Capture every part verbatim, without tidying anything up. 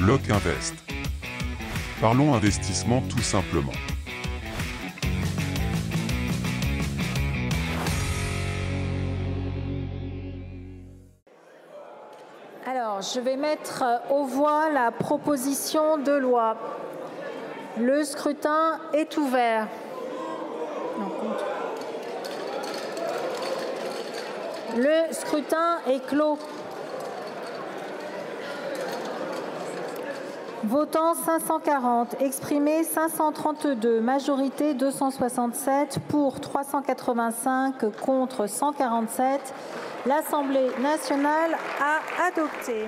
Block Invest. Parlons investissement tout simplement. Alors, je vais mettre aux voix la proposition de loi. Le scrutin est ouvert. Non, compte. Le scrutin est clos. Votant cinq cent quarante, exprimé cinq cent trente-deux, majorité deux cent soixante-sept, pour trois cent quatre-vingt-cinq, contre cent quarante-sept. L'Assemblée nationale a adopté.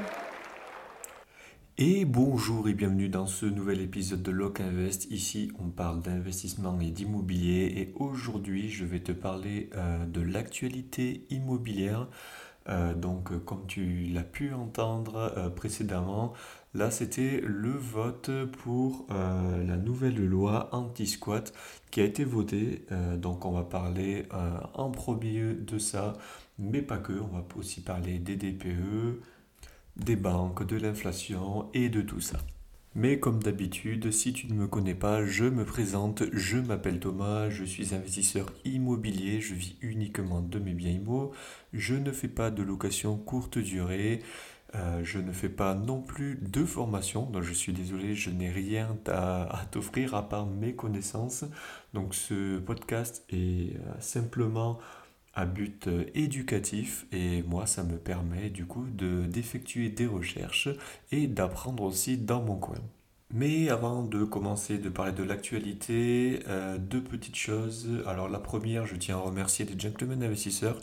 Et bonjour et bienvenue dans ce nouvel épisode de Lock Invest. Ici, on parle d'investissement et d'immobilier. Et aujourd'hui, je vais te parler euh, de l'actualité immobilière. Euh, donc, euh, comme tu l'as pu entendre euh, précédemment, là, c'était le vote pour euh, la nouvelle loi anti-squat qui a été votée. Euh, donc, on va parler euh, en premier de ça, mais pas que. On va aussi parler des D P E, des banques, de l'inflation et de tout ça. Mais comme d'habitude, si tu ne me connais pas, je me présente, je m'appelle Thomas, je suis investisseur immobilier, je vis uniquement de mes biens immo, je ne fais pas de location courte durée, euh, je ne fais pas non plus de formation, donc je suis désolé, je n'ai rien à, à t'offrir à part mes connaissances. Donc ce podcast est euh, simplement à but éducatif et moi ça me permet du coup de, d'effectuer des recherches et d'apprendre aussi dans mon coin. Mais avant de commencer de parler de l'actualité, euh, deux petites choses. Alors la première, je tiens à remercier les gentlemen investisseurs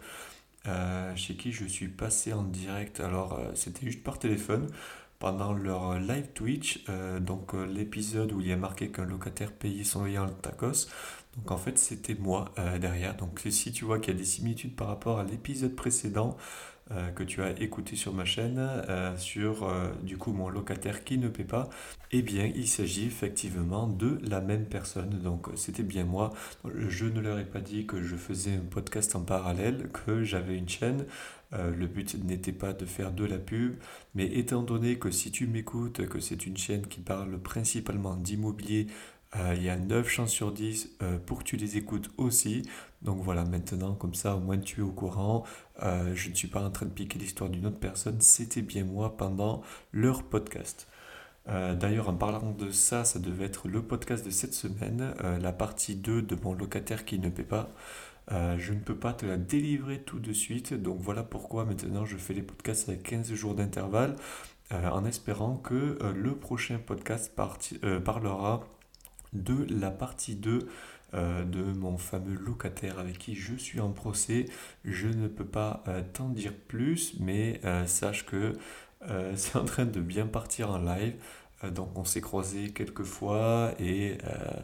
euh, chez qui je suis passé en direct. Alors euh, c'était juste par téléphone pendant leur live Twitch, euh, donc euh, l'épisode où il y a marqué qu'un locataire payait son loyer en tacos. Donc en fait c'était moi euh, derrière. Donc si tu vois qu'il y a des similitudes par rapport à l'épisode précédent euh, que tu as écouté sur ma chaîne, euh, sur euh, du coup mon locataire qui ne paie pas, eh bien il s'agit effectivement de la même personne. Donc c'était bien moi. Je ne leur ai pas dit que je faisais un podcast en parallèle, que j'avais une chaîne. Euh, le but n'était pas de faire de la pub, mais étant donné que si tu m'écoutes, que c'est une chaîne qui parle principalement d'immobilier, euh, il y a neuf chances sur dix euh, pour que tu les écoutes aussi. Donc voilà, maintenant, comme ça, au moins tu es au courant. Euh, je ne suis pas en train de piquer l'histoire d'une autre personne, c'était bien moi pendant leur podcast. Euh, d'ailleurs, en parlant de ça, ça devait être le podcast de cette semaine, euh, la partie deux de mon locataire qui ne paie pas. Euh, je ne peux pas te la délivrer tout de suite, donc voilà pourquoi maintenant je fais les podcasts avec quinze jours d'intervalle, euh, en espérant que euh, le prochain podcast parti, euh, parlera de la partie deux euh, de mon fameux locataire avec qui je suis en procès. Je ne peux pas euh, t'en dire plus, mais euh, sache que euh, c'est en train de bien partir en live. Euh, donc on s'est croisés quelques fois et, euh,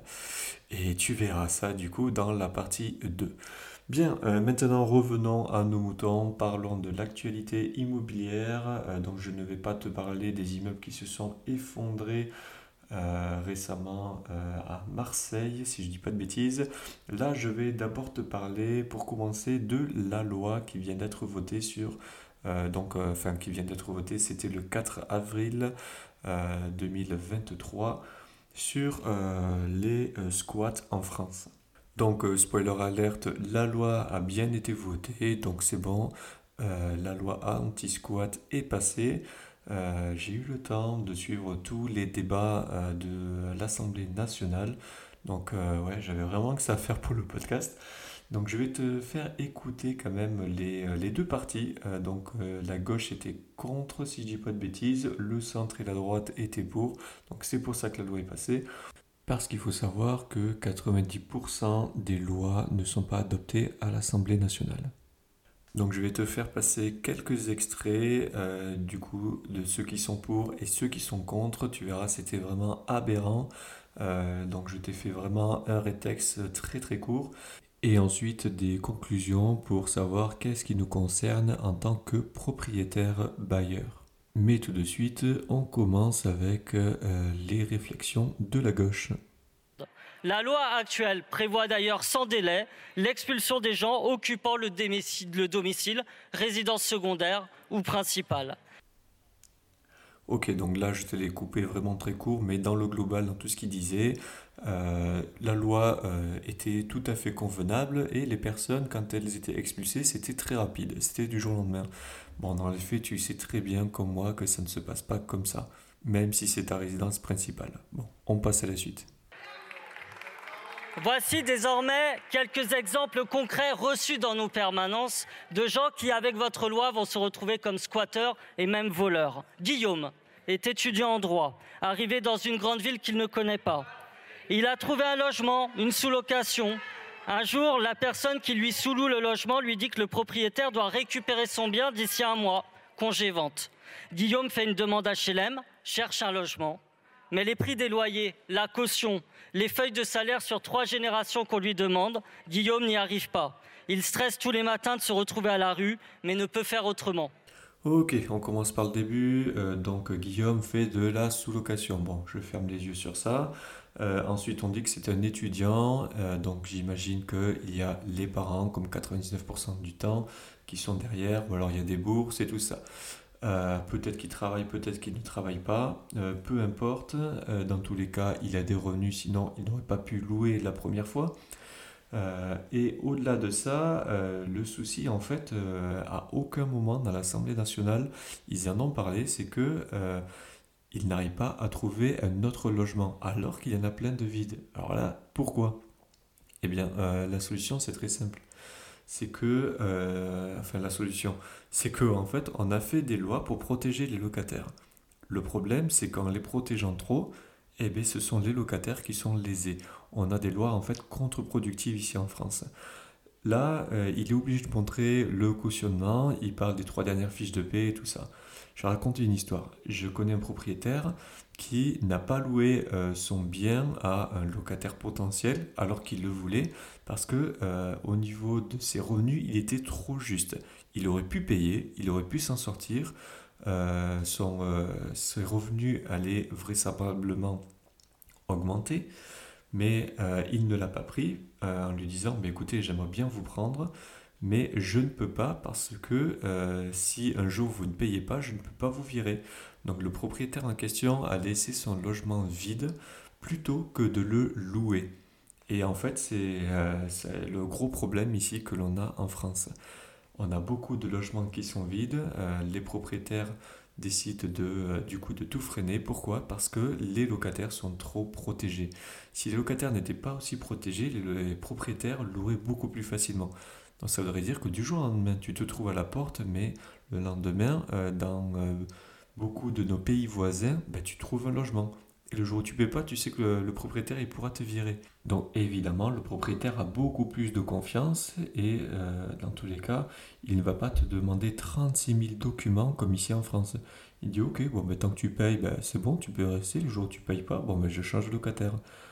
et tu verras ça du coup dans la partie deux. Bien, euh, maintenant revenons à nos moutons, parlons de l'actualité immobilière. Euh, donc je ne vais pas te parler des immeubles qui se sont effondrés euh, récemment euh, à Marseille, si je ne dis pas de bêtises. Là, je vais d'abord te parler, pour commencer, de la loi qui vient d'être votée sur... Euh, donc, euh, enfin, qui vient d'être votée, c'était le quatre avril euh, deux mille vingt-trois, sur euh, les euh, squats en France. Donc, euh, spoiler alerte, la loi a bien été votée, donc c'est bon, euh, la loi anti-squat est passée. Euh, j'ai eu le temps de suivre tous les débats euh, de l'Assemblée nationale, donc euh, ouais, j'avais vraiment que ça à faire pour le podcast. Donc je vais te faire écouter quand même les, les deux parties. Euh, donc euh, la gauche était contre, si je dis pas de bêtises, le centre et la droite étaient pour, donc c'est pour ça que la loi est passée. Parce qu'il faut savoir que quatre-vingt-dix pour cent des lois ne sont pas adoptées à l'Assemblée nationale. Donc je vais te faire passer quelques extraits euh, du coup de ceux qui sont pour et ceux qui sont contre. Tu verras, c'était vraiment aberrant. Euh, donc je t'ai fait vraiment un rétex très très court. Et ensuite des conclusions pour savoir qu'est-ce qui nous concerne en tant que propriétaire bailleur. Mais tout de suite, on commence avec euh, les réflexions de la gauche. La loi actuelle prévoit d'ailleurs sans délai l'expulsion des gens occupant le domicile, le domicile, résidence secondaire ou principale. Ok, donc là je te l'ai coupé vraiment très court, mais dans le global, dans tout ce qu'il disait, euh, la loi euh, était tout à fait convenable et les personnes, quand elles étaient expulsées, c'était très rapide, c'était du jour au lendemain. Bon, dans les faits, tu sais très bien comme moi que ça ne se passe pas comme ça, même si c'est ta résidence principale. Bon, on passe à la suite. Voici désormais quelques exemples concrets reçus dans nos permanences de gens qui, avec votre loi, vont se retrouver comme squatteurs et même voleurs. Guillaume est étudiant en droit, arrivé dans une grande ville qu'il ne connaît pas. Il a trouvé un logement, une sous-location. Un jour, la personne qui lui sous-loue le logement lui dit que le propriétaire doit récupérer son bien d'ici un mois, congé-vente. Guillaume fait une demande à H L M, cherche un logement. Mais les prix des loyers, la caution, les feuilles de salaire sur trois générations qu'on lui demande, Guillaume n'y arrive pas. Il stresse tous les matins de se retrouver à la rue, mais ne peut faire autrement. Ok, on commence par le début. Euh, donc Guillaume fait de la sous-location. Bon, je ferme les yeux sur ça. Euh, ensuite, on dit que c'est un étudiant. Euh, donc j'imagine qu'il y a les parents, comme quatre-vingt-dix-neuf pour cent du temps, qui sont derrière. Ou alors il y a des bourses et tout ça. Euh, peut-être qu'il travaille, peut-être qu'il ne travaille pas, euh, peu importe, euh, dans tous les cas il a des revenus, sinon il n'aurait pas pu louer la première fois. Euh, et au-delà de ça, euh, le souci en fait, euh, à aucun moment dans l'Assemblée nationale, ils en ont parlé, c'est que euh, ils n'arrivent pas à trouver un autre logement, alors qu'il y en a plein de vides. Alors là, pourquoi? Eh bien, euh, la solution c'est très simple. C'est que, euh, enfin la solution, c'est que en fait, on a fait des lois pour protéger les locataires. Le problème, c'est qu'en les protégeant trop, eh bien, ce sont les locataires qui sont lésés. On a des lois en fait contre-productives ici en France. Là, euh, il est obligé de montrer le cautionnement, il parle des trois dernières fiches de paie et tout ça. Je vais raconter une histoire. Je connais un propriétaire qui n'a pas loué euh, son bien à un locataire potentiel alors qu'il le voulait parce que euh, au niveau de ses revenus, il était trop juste. Il aurait pu payer, il aurait pu s'en sortir, euh, son, euh, ses revenus allaient vraisemblablement augmenter, mais euh, il ne l'a pas pris euh, en lui disant bah, écoutez, j'aimerais bien vous prendre, mais je ne peux pas parce que euh, si un jour vous ne payez pas, je ne peux pas vous virer. Donc le propriétaire en question a laissé son logement vide plutôt que de le louer. Et en fait, c'est, euh, c'est le gros problème ici que l'on a en France. On a beaucoup de logements qui sont vides, euh, les propriétaires décident de, euh, du coup de tout freiner. Pourquoi? Parce que les locataires sont trop protégés. Si les locataires n'étaient pas aussi protégés, les, les propriétaires loueraient beaucoup plus facilement. Donc ça voudrait dire que du jour au lendemain, tu te trouves à la porte, mais le lendemain, euh, dans euh, beaucoup de nos pays voisins, ben, tu trouves un logement. Et le jour où tu ne paies pas, tu sais que le, le propriétaire il pourra te virer. Donc évidemment, le propriétaire a beaucoup plus de confiance et euh, dans tous les cas, il ne va pas te demander trente-six mille documents comme ici en France. Il dit ok, bon, ben, tant que tu payes, ben, c'est bon, tu peux rester. Le jour où tu ne payes pas, bon, ben, je change de locataire.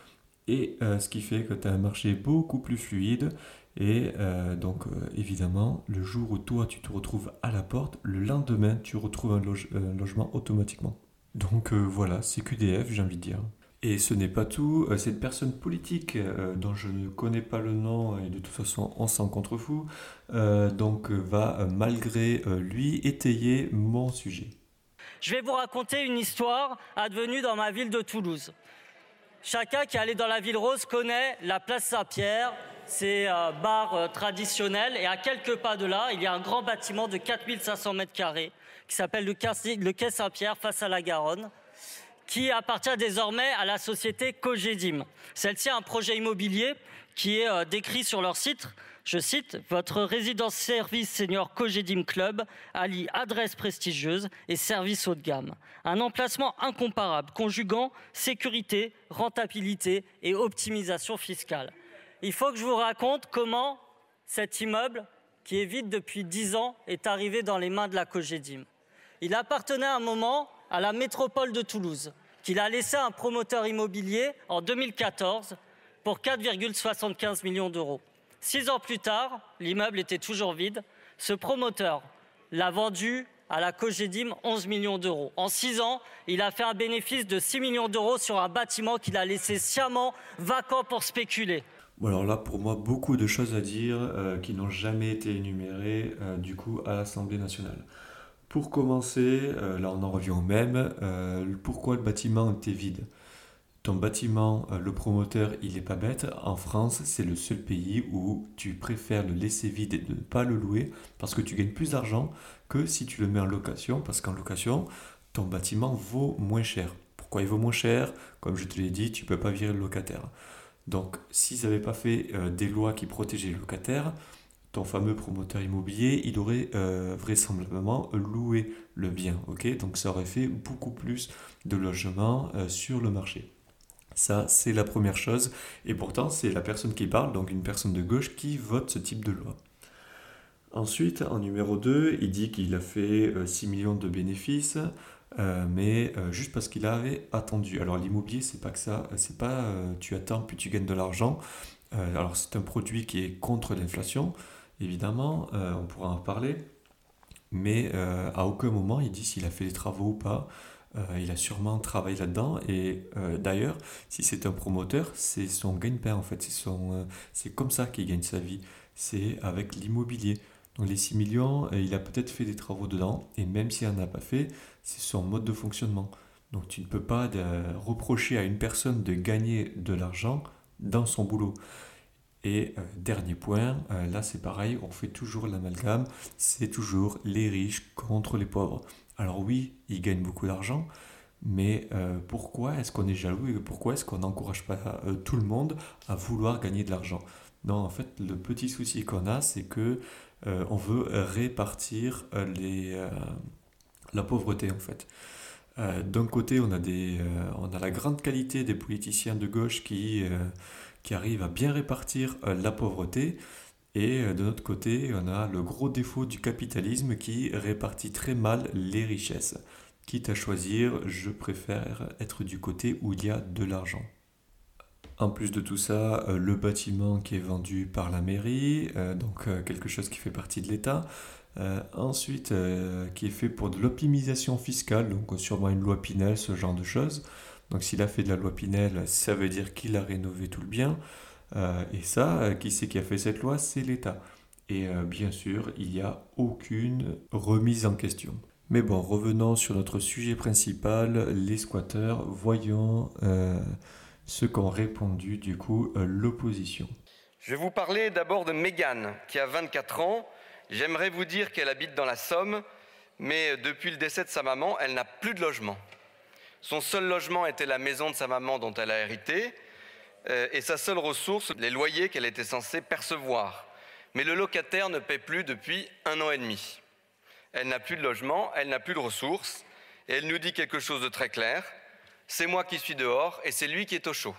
Et euh, ce qui fait que tu as un marché beaucoup plus fluide. Et euh, donc, euh, évidemment, le jour où toi, tu te retrouves à la porte, le lendemain, tu retrouves un, loge- un logement automatiquement. Donc euh, voilà, c'est Q D F, j'ai envie de dire. Et ce n'est pas tout, euh, cette personne politique euh, dont je ne connais pas le nom, et de toute façon, on s'en contrefout, euh, donc euh, va, euh, malgré euh, lui, étayer mon sujet. Je vais vous raconter une histoire advenue dans ma ville de Toulouse. Chacun qui est allé dans la ville rose connaît la place Saint-Pierre, c'est un bar euh, traditionnel, et à quelques pas de là, il y a un grand bâtiment de quatre mille cinq cents mètres carrés qui s'appelle le Quai Saint-Pierre face à la Garonne, qui appartient désormais à la société Cogedim. Celle-ci a un projet immobilier qui est euh, décrit sur leur site. Je cite, « Votre résidence-service senior Cogedim Club allie adresse prestigieuse et service haut de gamme. Un emplacement incomparable, conjuguant sécurité, rentabilité et optimisation fiscale. » Il faut que je vous raconte comment cet immeuble, qui est vide depuis dix ans, est arrivé dans les mains de la Cogedim. Il appartenait à un moment à la métropole de Toulouse, qu'il a laissé à un promoteur immobilier en deux mille quatorze pour quatre virgule soixante-quinze millions d'euros. Six ans plus tard, l'immeuble était toujours vide. Ce promoteur l'a vendu à la Cogedim onze millions d'euros. En six ans, il a fait un bénéfice de six millions d'euros sur un bâtiment qu'il a laissé sciemment vacant pour spéculer. Bon alors là, pour moi, beaucoup de choses à dire euh, qui n'ont jamais été énumérées euh, du coup à l'Assemblée nationale. Pour commencer, euh, là on en revient au même, euh, pourquoi le bâtiment était vide? Ton bâtiment, euh, le promoteur, il est pas bête. En France, c'est le seul pays où tu préfères le laisser vide et de ne pas le louer parce que tu gagnes plus d'argent que si tu le mets en location, parce qu'en location, ton bâtiment vaut moins cher. Pourquoi il vaut moins cher? Comme je te l'ai dit, tu peux pas virer le locataire. Donc, s'ils n'avaient pas fait euh, des lois qui protégeaient les locataires, ton fameux promoteur immobilier, il aurait euh, vraisemblablement loué le bien, ok? Donc, ça aurait fait beaucoup plus de logements euh, sur le marché. Ça, c'est la première chose. Et pourtant, c'est la personne qui parle, donc une personne de gauche, qui vote ce type de loi. Ensuite, en numéro deux, il dit qu'il a fait euh, six millions de bénéfices, euh, mais euh, juste parce qu'il avait attendu. Alors l'immobilier, c'est pas que ça, c'est pas euh, tu attends puis tu gagnes de l'argent. Euh, alors c'est un produit qui est contre l'inflation, évidemment, euh, on pourra en parler, mais euh, à aucun moment il dit s'il a fait les travaux ou pas. Euh, il a sûrement travaillé là-dedans et euh, d'ailleurs, si c'est un promoteur, c'est son gagne-pain en fait, c'est son, euh, c'est comme ça qu'il gagne sa vie, c'est avec l'immobilier. Donc les six millions, euh, il a peut-être fait des travaux dedans et même s'il n'en a pas fait, c'est son mode de fonctionnement. Donc tu ne peux pas euh, reprocher à une personne de gagner de l'argent dans son boulot. Et euh, dernier point, euh, là c'est pareil, on fait toujours l'amalgame, c'est toujours les riches contre les pauvres. Alors oui, ils gagnent beaucoup d'argent, mais euh, pourquoi est-ce qu'on est jaloux et pourquoi est-ce qu'on n'encourage pas euh, tout le monde à vouloir gagner de l'argent? Non, en fait, le petit souci qu'on a, c'est que euh, on veut répartir euh, les, euh, la pauvreté en fait. Euh, d'un côté, on a, des, euh, on a la grande qualité des politiciens de gauche qui, euh, qui arrivent à bien répartir euh, la pauvreté. Et euh, de notre côté, on a le gros défaut du capitalisme qui répartit très mal les richesses. Quitte à choisir, je préfère être du côté où il y a de l'argent. En plus de tout ça, euh, le bâtiment qui est vendu par la mairie, euh, donc euh, quelque chose qui fait partie de l'État. Euh, ensuite, euh, qui est fait pour de l'optimisation fiscale, donc euh, sûrement une loi Pinel, ce genre de choses. Donc s'il a fait de la loi Pinel, ça veut dire qu'il a rénové tout le bien. Euh, et ça, euh, qui c'est qui a fait cette loi? C'est l'État. Et euh, bien sûr, il n'y a aucune remise en question. Mais bon, revenons sur notre sujet principal, les squatteurs. Voyons euh, ce qu'ont répondu du coup euh, l'opposition. Je vais vous parler d'abord de Mégane, qui a vingt-quatre ans. J'aimerais vous dire qu'elle habite dans la Somme, mais depuis le décès de sa maman, elle n'a plus de logement. Son seul logement était la maison de sa maman dont elle a hérité, euh, et sa seule ressource, les loyers qu'elle était censée percevoir. Mais le locataire ne paie plus depuis un an et demi. Elle n'a plus de logement, elle n'a plus de ressources, et elle nous dit quelque chose de très clair. C'est moi qui suis dehors et c'est lui qui est au chaud.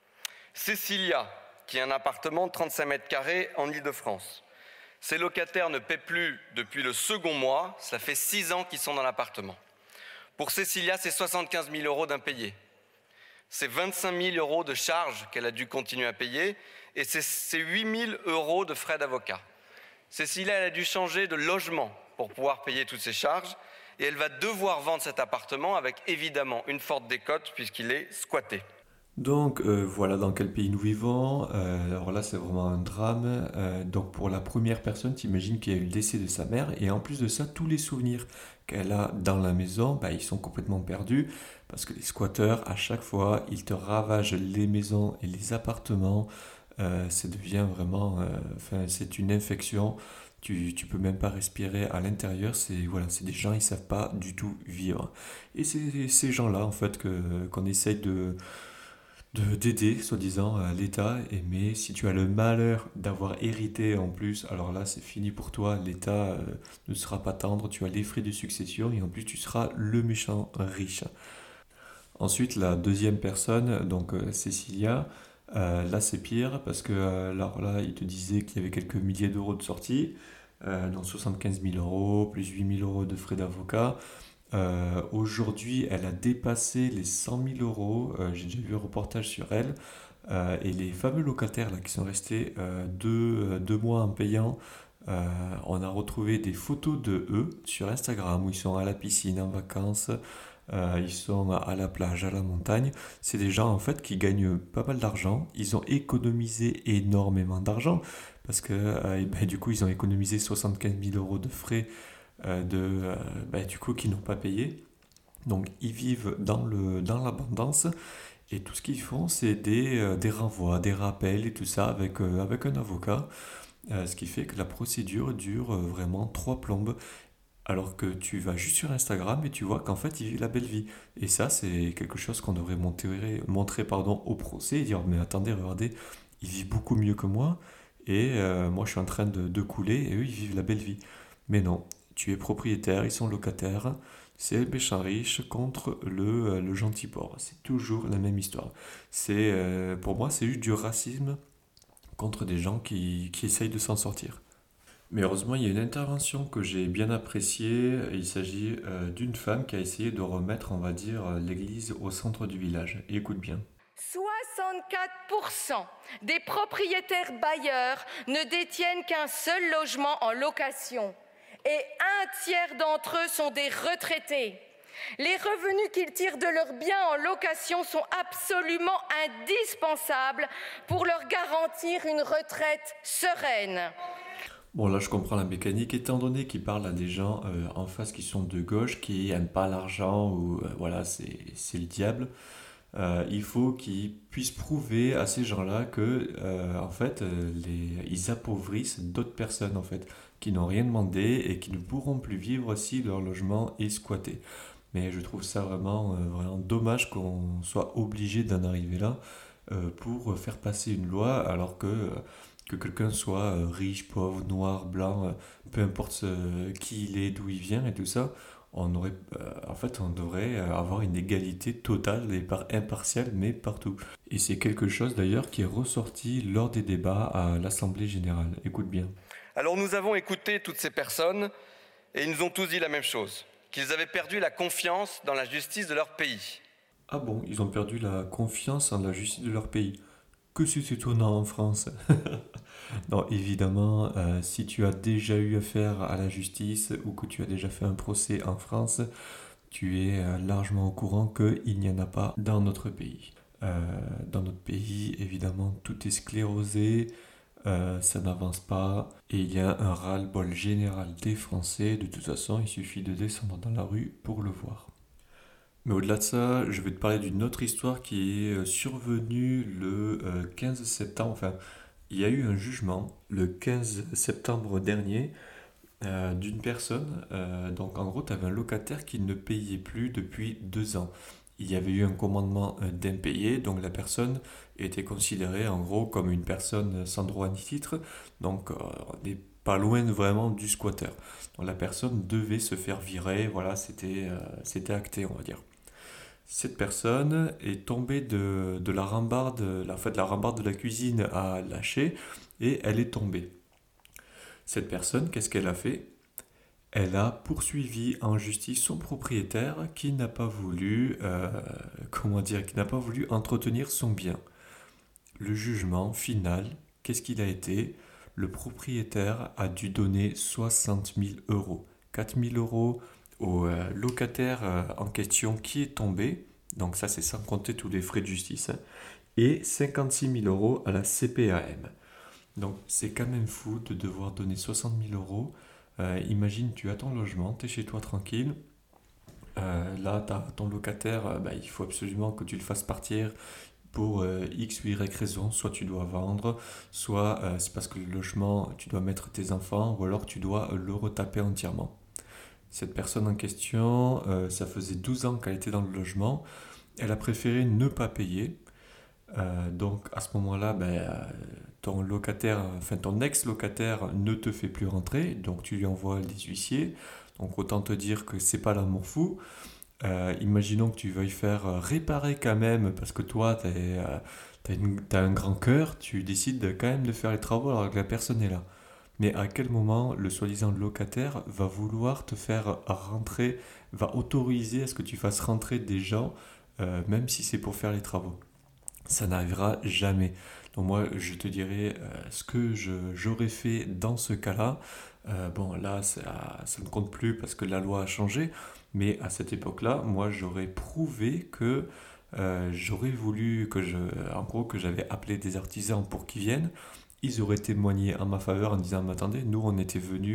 Cécilia, qui a un appartement de trente-cinq mètres carrés en Île-de-France. Ses locataires ne paient plus depuis le second mois, ça fait six ans qu'ils sont dans l'appartement. Pour Cécilia, c'est soixante-quinze mille euros d'impayés. C'est vingt-cinq mille euros de charges qu'elle a dû continuer à payer et c'est huit mille euros de frais d'avocat. Cécilia, elle a dû changer de logement pour pouvoir payer toutes ses charges et elle va devoir vendre cet appartement avec évidemment une forte décote puisqu'il est squatté. Donc euh, voilà dans quel pays nous vivons. Euh, alors là c'est vraiment un drame. Euh, donc pour la première personne, t'imagines qu'il y a eu le décès de sa mère et en plus de ça, tous les souvenirs qu'elle a dans la maison, bah, ils sont complètement perdus parce que les squatteurs, à chaque fois, ils te ravagent les maisons et les appartements. Euh, ça devient vraiment, euh, enfin, c'est une infection. Tu, tu peux même pas respirer à l'intérieur. C'est voilà, c'est des gens ils savent pas du tout vivre. Et c'est ces gens-là en fait que qu'on essaye de de d'aider, soi-disant, à l'État. Et mais si tu as le malheur d'avoir hérité en plus, alors là, c'est fini pour toi. L'État euh, ne sera pas tendre. Tu as les frais de succession et en plus, tu seras le méchant riche. Ensuite, la deuxième personne, donc euh, Cécilia, euh, là, c'est pire parce que euh, alors là, il te disait qu'il y avait quelques milliers d'euros de sortie, euh, donc soixante-quinze mille euros, plus huit mille euros de frais d'avocat. Euh, aujourd'hui, elle a dépassé les cent mille euros. Euh, j'ai déjà vu un reportage sur elle. Euh, et les fameux locataires là, qui sont restés euh, deux, euh, deux mois en payant, euh, on a retrouvé des photos de eux sur Instagram où ils sont à la piscine en vacances, euh, ils sont à la plage, à la montagne. C'est des gens en fait qui gagnent pas mal d'argent. Ils ont économisé énormément d'argent parce que euh, et ben, du coup, ils ont économisé soixante-quinze mille euros de frais. euh, de, euh, bah, du coup, qui n'ont pas payé. Donc ils vivent dans le, dans l'abondance et tout ce qu'ils font, c'est des, euh, des renvois, des rappels et tout ça avec, euh, avec un avocat. Euh, ce qui fait que la procédure dure euh, vraiment trois plombes. Alors que tu vas juste sur Instagram et tu vois qu'en fait il vit la belle vie. Et ça, c'est quelque chose qu'on devrait montrer, montrer pardon, au procès et dire mais attendez, regardez, il vit beaucoup mieux que moi et euh, moi je suis en train de, de couler et eux ils vivent la belle vie. Mais non, tu es propriétaire, ils sont locataires, c'est le méchant riche contre le, euh, le gentil pauvre. C'est toujours la même histoire. C'est, euh, pour moi, c'est juste du racisme contre des gens qui, qui essayent de s'en sortir. Mais heureusement, il y a une intervention que j'ai bien appréciée. Il s'agit euh, d'une femme qui a essayé de remettre, on va dire, l'église au centre du village. Et écoute bien. soixante-quatre pour cent des propriétaires bailleurs ne détiennent qu'un seul logement en location et un tiers d'entre eux sont des retraités. Les revenus qu'ils tirent de leurs biens en location sont absolument indispensables pour leur garantir une retraite sereine. Bon, là, je comprends la mécanique, étant donné qu'il parle à des gens euh, en face qui sont de gauche, qui n'aiment pas l'argent, ou euh, voilà, c'est, c'est le diable. Euh, il faut qu'ils puissent prouver à ces gens-là que, euh, en fait, euh, les, ils appauvrissent d'autres personnes, en fait, qui n'ont rien demandé et qui ne pourront plus vivre si leur logement est squatté. Mais je trouve ça vraiment, euh, vraiment dommage qu'on soit obligé d'en arriver là euh, pour faire passer une loi alors que, euh, que quelqu'un soit euh, riche, pauvre, noir, blanc, euh, peu importe euh, qui il est, d'où il vient et tout ça, on aurait, euh, en fait, on devrait avoir une égalité totale et par impartiale, mais partout. Et c'est quelque chose d'ailleurs qui est ressorti lors des débats à l'Assemblée générale. Écoute bien. Alors nous avons écouté toutes ces personnes et ils nous ont tous dit la même chose, qu'ils avaient perdu la confiance dans la justice de leur pays. Ah bon, ils ont perdu la confiance en la justice de leur pays. Que c'est étonnant en France. Non, évidemment, euh, si tu as déjà eu affaire à la justice ou que tu as déjà fait un procès en France, tu es euh, largement au courant qu'il n'y en a pas dans notre pays. Euh, dans notre pays, évidemment, tout est sclérosé, euh, ça n'avance pas et il y a un ras-le-bol général des Français. De toute façon, il suffit de descendre dans la rue pour le voir. Mais au-delà de ça, je vais te parler d'une autre histoire qui est survenue le euh, quinze septembre. Enfin, il y a eu un jugement le quinze septembre dernier euh, d'une personne. Euh, donc en gros, tu avais un locataire qui ne payait plus depuis deux ans. Il y avait eu un commandement euh, d'impayé, donc la personne était considérée en gros comme une personne sans droit ni titre. Donc euh, on n'est pas loin vraiment du squatter. Donc la personne devait se faire virer, voilà, c'était, euh, c'était acté, on va dire. Cette personne est tombée de, de la rambarde, la, en fait, la rambarde de la cuisine a lâché et elle est tombée. Cette personne, qu'est-ce qu'elle a fait ? Elle a poursuivi en justice son propriétaire qui n'a pas voulu, euh, comment dire, qui n'a pas voulu entretenir son bien. Le jugement final, qu'est-ce qu'il a été ? Le propriétaire a dû donner soixante mille euros. quatre mille euros au euh, locataire euh, en question qui est tombé, donc ça c'est sans compter tous les frais de justice, hein, et cinquante-six mille euros à la C P A M. Donc c'est quand même fou de devoir donner soixante mille euros. Euh, imagine, tu as ton logement, tu es chez toi tranquille, euh, là tu as ton locataire, euh, bah, il faut absolument que tu le fasses partir pour euh, X ou Y raison, soit tu dois vendre, soit euh, c'est parce que le logement, tu dois mettre tes enfants, ou alors tu dois le retaper entièrement. Cette personne en question, euh, ça faisait douze ans qu'elle était dans le logement. Elle a préféré ne pas payer. Euh, donc à ce moment-là, ben, euh, ton locataire, enfin ton ex-locataire ne te fait plus rentrer. Donc tu lui envoies les huissiers. Donc autant te dire que c'est pas l'amour fou. Euh, imaginons que tu veuilles faire réparer quand même, parce que toi, tu as un grand cœur, tu décides quand même de faire les travaux alors que la personne est là. Mais à quel moment le soi-disant locataire va vouloir te faire rentrer, va autoriser à ce que tu fasses rentrer des gens, euh, même si c'est pour faire les travaux ? Ça n'arrivera jamais. Donc moi, je te dirais euh, ce que je, j'aurais fait dans ce cas-là. Euh, bon, là, ça, ça ne compte plus parce que la loi a changé. Mais à cette époque-là, moi, j'aurais prouvé que euh, j'aurais voulu, que je, en gros, que j'avais appelé des artisans pour qu'ils viennent. Ils auraient témoigné en ma faveur en disant « Mais attendez, nous, on était venus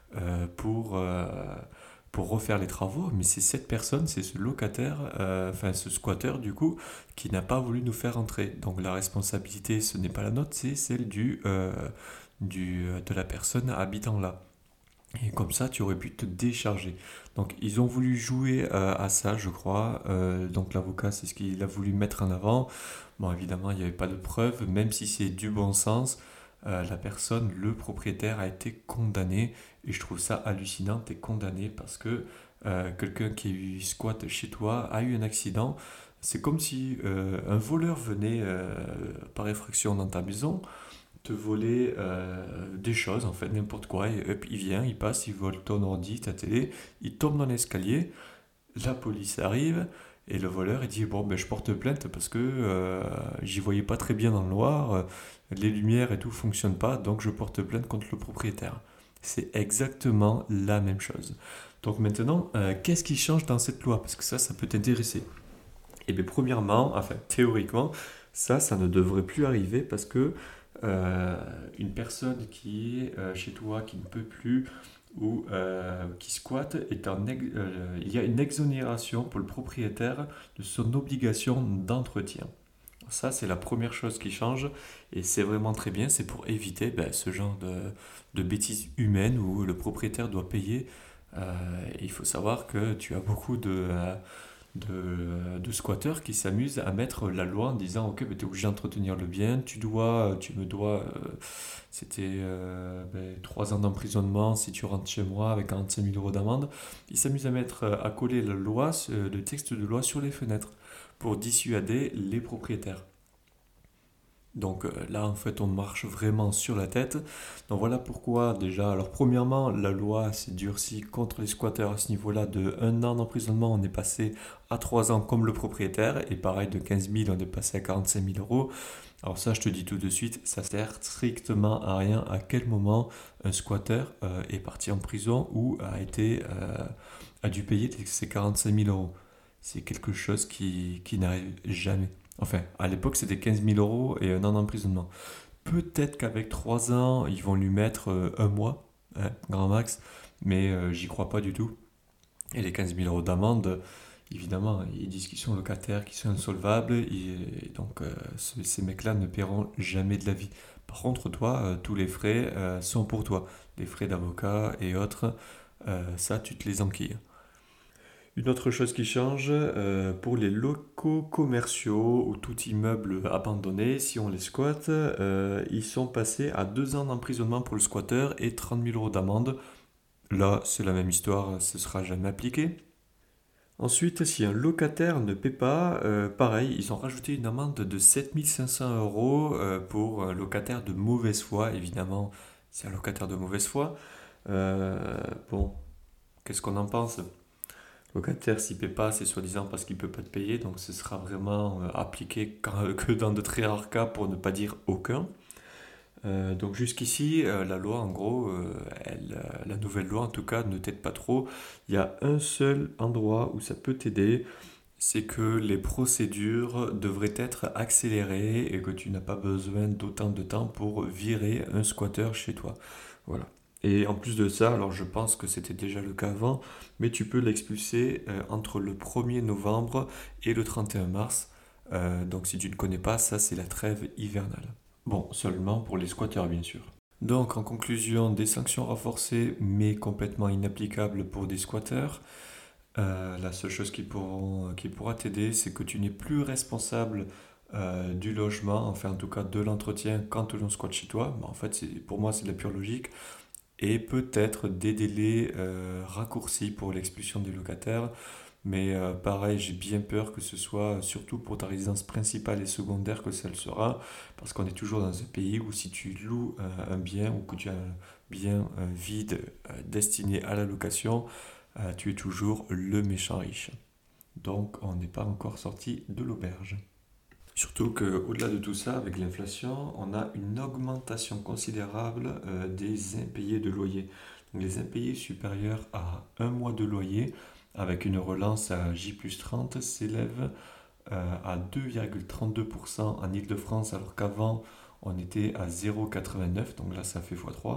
euh, pour, euh, pour refaire les travaux, mais c'est cette personne, c'est ce locataire, euh, enfin ce squatter du coup, qui n'a pas voulu nous faire entrer. Donc la responsabilité, ce n'est pas la nôtre, c'est celle du, euh, du, de la personne habitant là. Et comme ça, tu aurais pu te décharger. Donc, ils ont voulu jouer euh, à ça, je crois. Euh, donc, l'avocat, c'est ce qu'il a voulu mettre en avant. Bon, évidemment, il n'y avait pas de preuves, même si c'est du bon sens. Euh, la personne, le propriétaire, a été condamné. Et je trouve ça hallucinant, tu es condamné parce que euh, quelqu'un qui squatte chez toi a eu un accident. C'est comme si euh, un voleur venait euh, par effraction dans ta maison te voler euh, des choses, en fait, n'importe quoi, et hop, il vient, il passe, il vole ton ordi, ta télé, il tombe dans l'escalier, la police arrive, et le voleur, il dit, bon, ben, je porte plainte parce que euh, j'y voyais pas très bien dans le noir, euh, les lumières et tout fonctionnent pas, donc je porte plainte contre le propriétaire. C'est exactement la même chose. Donc maintenant, euh, qu'est-ce qui change dans cette loi? Parce que ça, ça peut t'intéresser. Et bien, premièrement, enfin, théoriquement, ça, ça ne devrait plus arriver parce que Euh, une personne qui est euh, chez toi, qui ne peut plus ou euh, qui squatte, est en ex- euh, il y a une exonération pour le propriétaire de son obligation d'entretien. Ça, c'est la première chose qui change et c'est vraiment très bien. C'est pour éviter ben, ce genre de, de bêtises humaines où le propriétaire doit payer. Euh, et il faut savoir que tu as beaucoup de... Euh, de, de squatteurs qui s'amusent à mettre la loi en disant ok, ben, tu es obligé d'entretenir le bien, tu dois, tu me dois, euh, c'était euh, ben, trois ans d'emprisonnement si tu rentres chez moi avec quarante-cinq mille euros d'amende. Ils s'amusent à mettre, à coller la loi, le texte de loi sur les fenêtres pour dissuader les propriétaires. Donc euh, là, en fait, on marche vraiment sur la tête. Donc voilà pourquoi, déjà, alors premièrement, la loi s'est durcie contre les squatteurs à ce niveau-là. De un an d'emprisonnement, on est passé à trois ans comme le propriétaire. Et pareil, de quinze mille, on est passé à quarante-cinq mille euros. Alors ça, je te dis tout de suite, ça sert strictement à rien. À quel moment un squatteur euh, est parti en prison ou a, été, euh, a dû payer ses quarante-cinq mille euros? C'est quelque chose qui, qui n'arrive jamais. Enfin, à l'époque, c'était quinze mille euros et un an d'emprisonnement. Peut-être qu'avec trois ans, ils vont lui mettre euh, un mois, hein, grand max, mais euh, j'y crois pas du tout. Et les quinze mille euros d'amende, évidemment, ils disent qu'ils sont locataires, qu'ils sont insolvables, et donc euh, ce- ces mecs-là ne paieront jamais de la vie. Par contre, toi, euh, tous les frais euh, sont pour toi. Les frais d'avocat et autres, euh, ça, tu te les enquilles. Une autre chose qui change, euh, pour les locaux commerciaux ou tout immeuble abandonné, si on les squatte, euh, ils sont passés à deux ans d'emprisonnement pour le squatteur et trente mille euros d'amende. Là, c'est la même histoire, ce ne sera jamais appliqué. Ensuite, si un locataire ne paie pas, euh, pareil, ils ont rajouté une amende de sept mille cinq cents euros euh, pour un locataire de mauvaise foi, évidemment, c'est un locataire de mauvaise foi. Euh, bon, qu'est-ce qu'on en pense? Locataire, s'il ne paie pas, c'est soi-disant parce qu'il ne peut pas te payer, donc ce sera vraiment euh, appliqué quand- que dans de très rares cas, pour ne pas dire aucun. Euh, donc jusqu'ici, euh, la loi, en gros, euh, elle, euh, la nouvelle loi en tout cas, ne t'aide pas trop. Il y a un seul endroit où ça peut t'aider, c'est que les procédures devraient être accélérées et que tu n'as pas besoin d'autant de temps pour virer un squatteur chez toi. Voilà. Et en plus de ça, alors je pense que c'était déjà le cas avant, mais tu peux l'expulser euh, entre le premier novembre et le trente et un mars. Euh, donc si tu ne connais pas, ça c'est la trêve hivernale. Bon, seulement pour les squatteurs bien sûr. Donc en conclusion, des sanctions renforcées mais complètement inapplicables pour des squatteurs. Euh, la seule chose qui, pourront- qui pourra t'aider, c'est que tu n'es plus responsable euh, du logement, enfin en tout cas de l'entretien quand l'on squatte chez toi. Bon, en fait, c'est- pour moi, c'est de la pure logique. Et peut-être des délais euh, raccourcis pour l'expulsion des locataires. Mais euh, pareil, j'ai bien peur que ce soit surtout pour ta résidence principale et secondaire que ça le sera, parce qu'on est toujours dans un pays où si tu loues euh, un bien ou que tu as un bien euh, vide euh, destiné à la location, euh, tu es toujours le méchant riche. Donc on n'est pas encore sorti de l'auberge. Surtout qu'au-delà de tout ça, avec l'inflation, on a une augmentation considérable euh, des impayés de loyer. Donc les impayés supérieurs à un mois de loyer, avec une relance à J plus trente, s'élèvent euh, à deux virgule trente-deux pour cent en Île-de-France, alors qu'avant, on était à zéro virgule quatre-vingt-neuf, donc là, ça fait fois trois.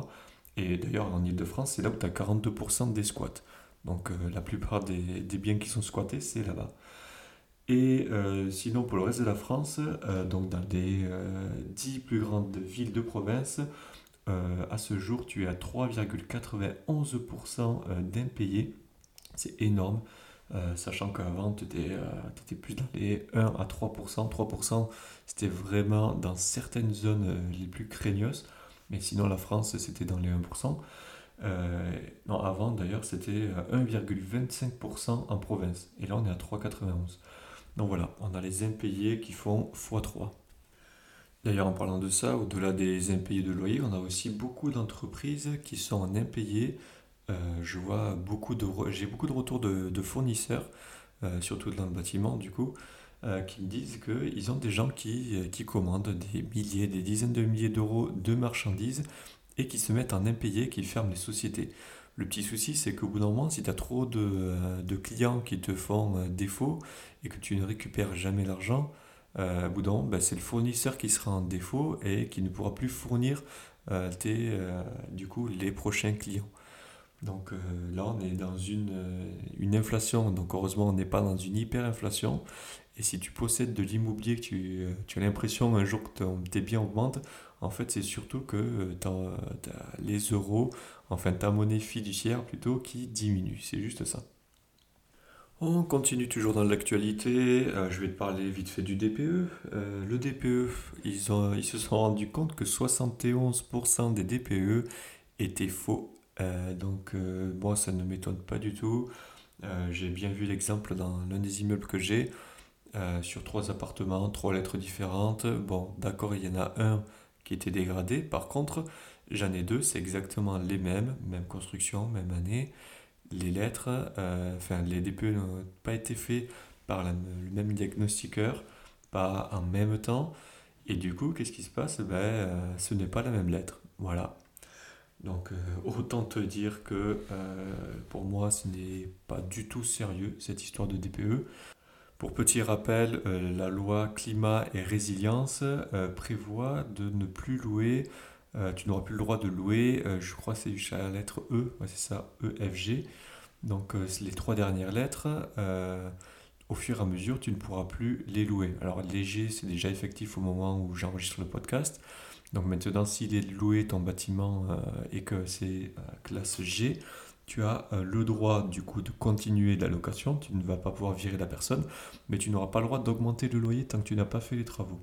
Et d'ailleurs, en Ile-de-France, c'est là où tu as quarante-deux pour cent des squats. Donc, euh, la plupart des, des biens qui sont squattés, c'est là-bas. Et euh, sinon, pour le reste de la France, euh, donc dans les euh, dix plus grandes villes de province, euh, à ce jour, tu es à trois virgule quatre-vingt-onze pour cent d'impayés. C'est énorme, euh, sachant qu'avant, tu étais, euh, plus dans les un à trois pour cent. trois pour cent, c'était vraiment dans certaines zones euh, les plus craigneuses. Mais sinon, la France, c'était dans les un pour cent. Euh, non, avant, d'ailleurs, c'était un virgule vingt-cinq pour cent en province. Et là, on est à trois virgule quatre-vingt-onze. Donc voilà, on a les impayés qui font fois trois. D'ailleurs, en parlant de ça, au-delà des impayés de loyer, on a aussi beaucoup d'entreprises qui sont en impayés. Euh, je vois beaucoup de, re- j'ai beaucoup de retours de, de fournisseurs, euh, surtout dans le bâtiment du coup, euh, qui me disent qu'ils ont des gens qui, euh, qui commandent des milliers, des dizaines de milliers d'euros de marchandises et qui se mettent en impayés, qui ferment les sociétés. Le petit souci, c'est qu'au bout d'un moment, si tu as trop de, euh, de clients qui te font euh, défaut et que tu ne récupères jamais l'argent, euh, au bout d'un moment, ben, c'est le fournisseur qui sera en défaut et qui ne pourra plus fournir euh, tes, euh, du coup, les prochains clients. Donc euh, là, on est dans une, euh, une inflation. Donc heureusement, on n'est pas dans une hyperinflation. Et si tu possèdes de l'immobilier, que tu, euh, tu as l'impression un jour que ton- tes biens augmentent, en fait, c'est surtout que euh, t'as- t'as les euros, enfin ta monnaie fiduciaire plutôt, qui diminue. C'est juste ça. On continue toujours dans l'actualité. Euh, je vais te parler vite fait du D P E. Euh, le D P E, ils, ont, ils se sont rendus compte que soixante et onze pour cent des D P E étaient faux. Euh, donc, euh, moi, ça ne m'étonne pas du tout. Euh, j'ai bien vu l'exemple dans l'un des immeubles que j'ai, euh, sur trois appartements, trois lettres différentes. Bon, d'accord, il y en a un qui était dégradé. Par contre, j'en ai deux, c'est exactement les mêmes, même construction, même année. Les lettres, euh, enfin, les D P E n'ont pas été faits par la- le même diagnostiqueur, pas en même temps. Et du coup, qu'est-ce qui se passe? Ben, euh, ce n'est pas la même lettre. Voilà. Donc, euh, autant te dire que euh, pour moi, ce n'est pas du tout sérieux, cette histoire de D P E. Pour petit rappel, euh, la loi climat et résilience euh, prévoit de ne plus louer, euh, tu n'auras plus le droit de louer, euh, je crois que c'est jusqu'à la lettre E, ouais, c'est ça, E, F, G. Donc euh, les trois dernières lettres, euh, au fur et à mesure, tu ne pourras plus les louer. Alors les G, c'est déjà effectif au moment où j'enregistre le podcast. Donc maintenant, s'il est loué ton bâtiment euh, et que c'est euh, classe G, tu as euh, le droit du coup de continuer la location. Tu ne vas pas pouvoir virer la personne, mais tu n'auras pas le droit d'augmenter le loyer tant que tu n'as pas fait les travaux.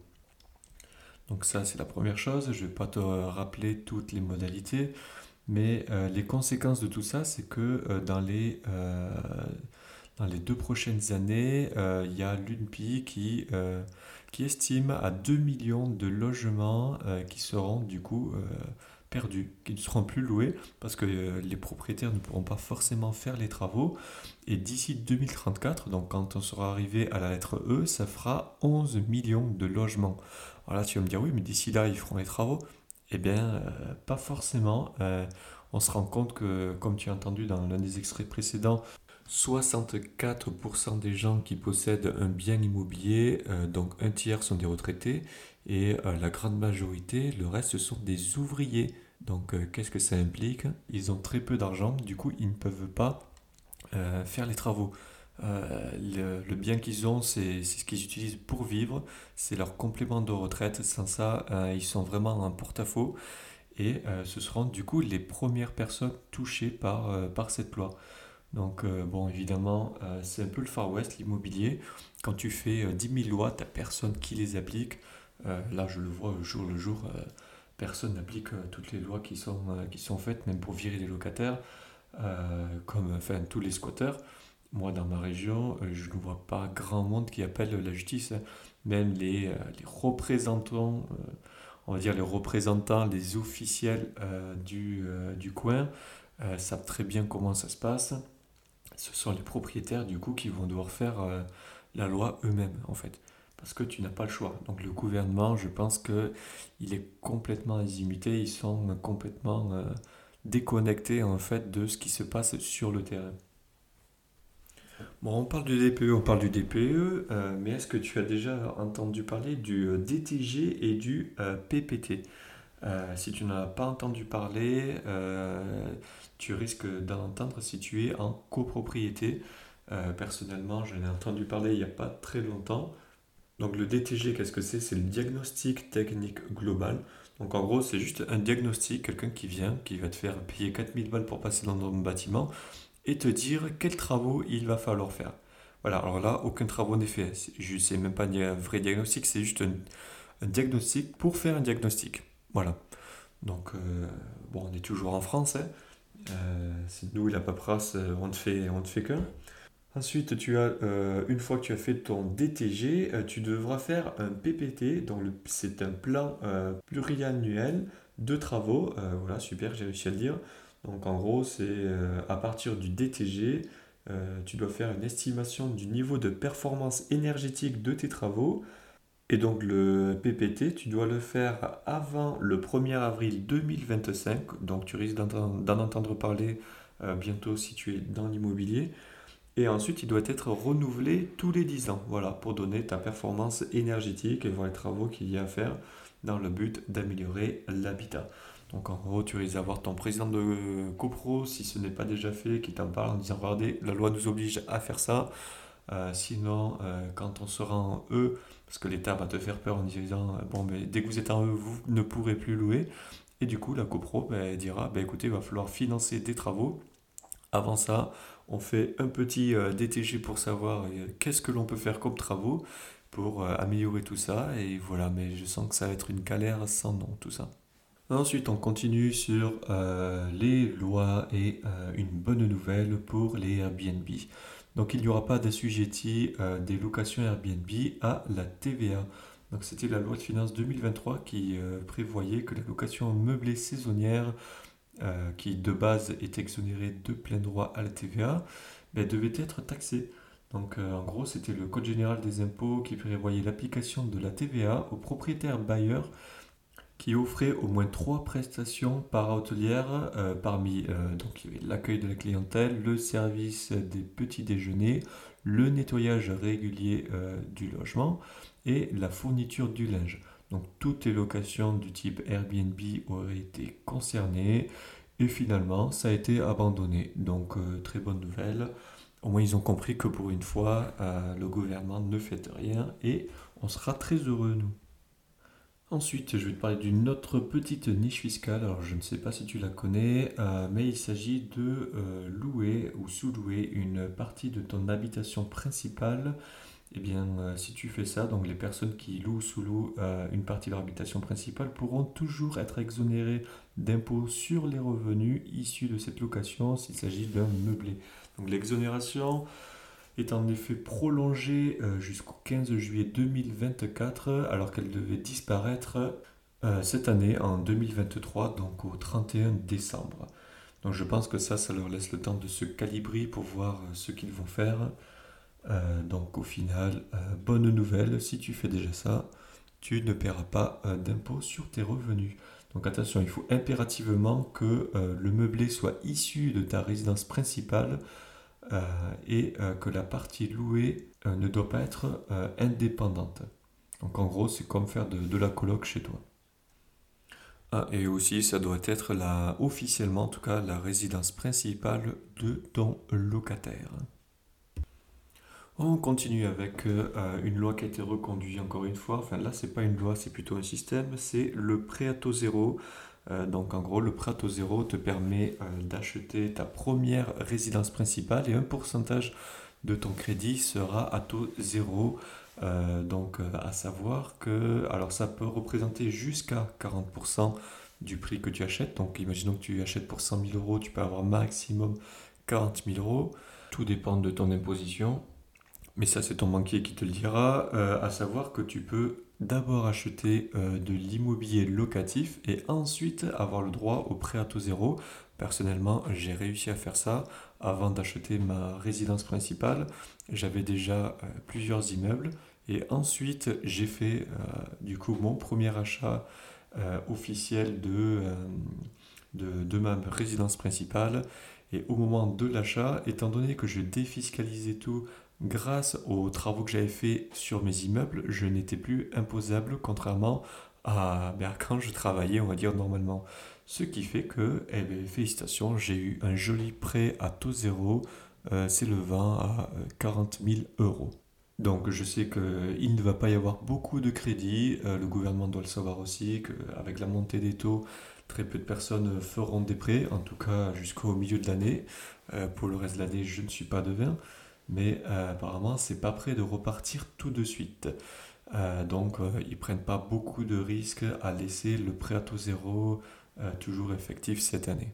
Donc ça, c'est la première chose. Je ne vais pas te rappeler toutes les modalités, mais euh, les conséquences de tout ça, c'est que euh, dans les, euh, dans les deux prochaines années, euh, il y a l'U N P I qui, euh, qui estime à deux millions de logements euh, qui seront du coup euh, perdus, qui ne seront plus loués parce que euh, les propriétaires ne pourront pas forcément faire les travaux. Et d'ici deux mille trente-quatre, donc quand on sera arrivé à la lettre E, ça fera onze millions de logements. Alors là, tu vas me dire, oui, mais d'ici là, ils feront les travaux. Eh bien, euh, pas forcément. Euh, on se rend compte que, comme tu as entendu dans l'un des extraits précédents, soixante-quatre pour cent des gens qui possèdent un bien immobilier, euh, donc un tiers sont des retraités, et euh, la grande majorité, le reste, ce sont des ouvriers. Donc, euh, qu'est-ce que ça implique? Ils ont très peu d'argent, du coup, ils ne peuvent pas euh, faire les travaux. Euh, le, le bien qu'ils ont, c'est c'est ce qu'ils utilisent pour vivre, c'est leur complément de retraite. Sans ça, euh, ils sont vraiment en porte-à-faux et euh, ce seront du coup les premières personnes touchées par, euh, par cette loi. Donc, euh, bon, évidemment, euh, c'est un peu le Far West, l'immobilier. Quand tu fais euh, dix mille lois, tu n'as personne qui les applique. Euh, là, je le vois au jour le jour, euh, personne n'applique euh, toutes les lois qui sont, euh, qui sont faites, même pour virer les locataires, euh, comme enfin, tous les squatteurs. Moi, dans ma région, euh, je ne vois pas grand monde qui appelle la justice, hein. Même les, euh, les représentants, euh, on va dire les représentants, les officiels euh, du, euh, du coin, euh, savent très bien comment ça se passe. Ce sont les propriétaires, du coup, qui vont devoir faire euh, la loi eux-mêmes, en fait. Parce que tu n'as pas le choix. Donc le gouvernement, je pense qu'il est complètement azimuté, ils sont complètement euh, déconnectés, en fait, de ce qui se passe sur le terrain. Bon, on parle du D P E, on parle du D P E, euh, mais est-ce que tu as déjà entendu parler du euh, D T G et du euh, P P T? Euh, si tu n'en as pas entendu parler, euh, tu risques d'en entendre si tu es en copropriété. Euh, personnellement, j'en ai entendu parler il n'y a pas très longtemps. Donc le D T G, qu'est-ce que c'est? C'est le diagnostic technique global. Donc en gros, c'est juste un diagnostic, quelqu'un qui vient, qui va te faire payer quatre mille balles pour passer dans ton bâtiment et te dire quels travaux il va falloir faire. Voilà, alors là, aucun travaux n'est fait. C'est, je sais même pas un vrai diagnostic, c'est juste un, un diagnostic pour faire un diagnostic. Voilà. Donc, euh, bon, on est toujours en France, hein. Euh, c'est nous, la paperasse, on ne fait, on ne fait qu'un. Ensuite, tu as, euh, une fois que tu as fait ton D T G, euh, tu devras faire un P P T. Donc, le- c'est un plan euh, pluriannuel de travaux. Euh, voilà, super, j'ai réussi à le dire. Donc, en gros, c'est euh, à partir du D T G, euh, tu dois faire une estimation du niveau de performance énergétique de tes travaux. Et donc, le P P T, tu dois le faire avant le premier avril deux mille vingt-cinq. Donc, tu risques d'en d'en entendre parler euh, bientôt si tu es dans l'immobilier. Et ensuite, il doit être renouvelé tous les dix ans, voilà, pour donner ta performance énergétique et voir les travaux qu'il y a à faire dans le but d'améliorer l'habitat. Donc en gros, tu risques d'avoir ton président de copro, si ce n'est pas déjà fait, qui t'en parle en disant, regardez, la loi nous oblige à faire ça. Euh, sinon, euh, quand on sera en E, parce que l'État va te faire peur en disant, euh, bon, mais dès que vous êtes en E, vous ne pourrez plus louer. Et du coup, la copro ben, dira, ben, écoutez, il va falloir financer des travaux. Avant ça, on fait un petit euh, D T G pour savoir euh, qu'est-ce que l'on peut faire comme travaux pour euh, améliorer tout ça. Et voilà, mais je sens que ça va être une galère sans nom, tout ça. Ensuite, on continue sur euh, les lois et euh, une bonne nouvelle pour les Airbnb. Donc, il n'y aura pas d'assujetti euh, des locations Airbnb à la T V A. Donc, c'était la loi de finances deux mille vingt-trois qui euh, prévoyait que la location meublée saisonnière euh, qui de base est exonérée de plein droit à la T V A, ben, devait être taxée. Donc euh, en gros, c'était le Code général des impôts qui prévoyait l'application de la T V A aux propriétaires bailleurs qui offrait au moins trois prestations par hôtelière, euh, parmi euh, donc, il y avait l'accueil de la clientèle, le service des petits déjeuners, le nettoyage régulier euh, du logement et la fourniture du linge. Donc toutes les locations du type Airbnb auraient été concernées et finalement ça a été abandonné. Donc euh, très bonne nouvelle. Au moins ils ont compris que pour une fois euh, le gouvernement ne fait rien et on sera très heureux nous. Ensuite, je vais te parler d'une autre petite niche fiscale. Alors, je ne sais pas si tu la connais, euh, mais il s'agit de euh, louer ou sous-louer une partie de ton habitation principale. Eh bien, euh, si tu fais ça, donc les personnes qui louent ou sous-louent euh, une partie de leur habitation principale pourront toujours être exonérées d'impôts sur les revenus issus de cette location s'il s'agit d'un meublé. Donc, l'exonération est en effet prolongée euh, jusqu'au quinze juillet deux mille vingt-quatre, alors qu'elle devait disparaître euh, cette année en deux mille vingt-trois, donc au trente et un décembre. Donc je pense que ça, ça leur laisse le temps de se calibrer pour voir euh, ce qu'ils vont faire. Euh, donc au final, euh, bonne nouvelle, si tu fais déjà ça, tu ne paieras pas euh, d'impôt sur tes revenus. Donc attention, il faut impérativement que euh, le meublé soit issu de ta résidence principale, Euh, et euh, que la partie louée euh, ne doit pas être euh, indépendante. Donc en gros, c'est comme faire de, de la coloc chez toi. Ah, et aussi, ça doit être la, officiellement, en tout cas, la résidence principale de ton locataire. On continue avec euh, une loi qui a été reconduite encore une fois. Enfin là, c'est pas une loi, c'est plutôt un système. C'est le prêt à taux zéro. Euh, donc en gros, le prêt à taux zéro te permet euh, d'acheter ta première résidence principale et un pourcentage de ton crédit sera à taux zéro. Euh, donc euh, à savoir que, alors ça peut représenter jusqu'à quarante pour cent du prix que tu achètes. Donc imaginons que tu achètes pour cent mille euros, tu peux avoir maximum quarante mille euros. Tout dépend de ton imposition. Mais ça, c'est ton banquier qui te le dira. Euh, à savoir que tu peux d'abord acheter euh, de l'immobilier locatif et ensuite avoir le droit au prêt à taux zéro. Personnellement, j'ai réussi à faire ça avant d'acheter ma résidence principale. J'avais déjà euh, plusieurs immeubles et ensuite j'ai fait euh, du coup mon premier achat euh, officiel de, euh, de, de ma résidence principale. Et au moment de l'achat, étant donné que je défiscalisais tout grâce aux travaux que j'avais fait sur mes immeubles, je n'étais plus imposable contrairement à, ben, à quand je travaillais, on va dire, normalement. Ce qui fait que, eh ben, félicitations, j'ai eu un joli prêt à taux zéro euh, s'élevant à euh, quarante mille euros. Donc je sais qu'il ne va pas y avoir beaucoup de crédits, euh, le gouvernement doit le savoir aussi, qu'avec la montée des taux, très peu de personnes feront des prêts, en tout cas jusqu'au milieu de l'année. Euh, pour le reste de l'année, je ne suis pas devin, mais euh, apparemment c'est pas prêt de repartir tout de suite. Euh, donc euh, ils prennent pas beaucoup de risques à laisser le prêt à taux zéro euh, toujours effectif cette année.